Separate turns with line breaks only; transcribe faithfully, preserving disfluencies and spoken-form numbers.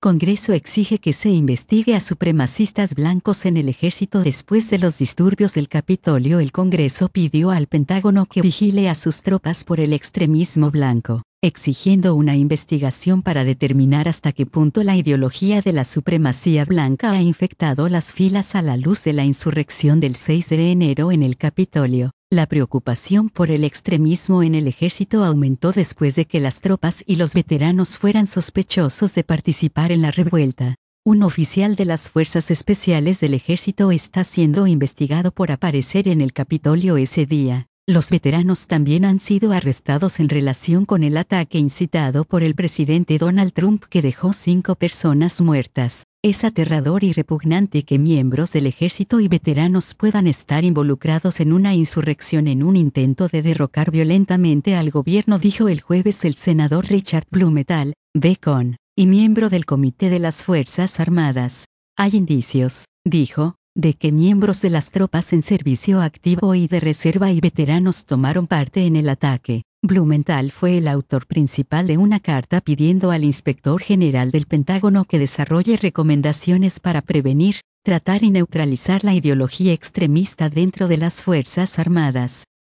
Congreso exige que se investigue a supremacistas blancos en el ejército después de los disturbios del Capitolio. El Congreso pidió al Pentágono que vigile a sus tropas por el extremismo blanco, exigiendo una investigación para determinar hasta qué punto la ideología de la supremacía blanca ha infectado las filas a la luz de la insurrección del seis de enero en el Capitolio. La preocupación por el extremismo en el ejército aumentó después de que las tropas y los veteranos fueran sospechosos de participar en la revuelta. Un oficial de las Fuerzas Especiales del Ejército está siendo investigado por aparecer en el Capitolio ese día. Los veteranos también han sido arrestados en relación con el ataque incitado por el presidente Donald Trump que dejó cinco personas muertas. Es aterrador y repugnante que miembros del ejército y veteranos puedan estar involucrados en una insurrección en un intento de derrocar violentamente al gobierno, dijo el jueves el senador Richard Blumenthal, Bacon, y miembro del Comité de las Fuerzas Armadas. Hay indicios, dijo, de que miembros de las tropas en servicio activo y de reserva y veteranos tomaron parte en el ataque. Blumenthal fue el autor principal de una carta pidiendo al inspector general del Pentágono que desarrolle recomendaciones para prevenir, tratar y neutralizar la ideología extremista dentro de las Fuerzas Armadas.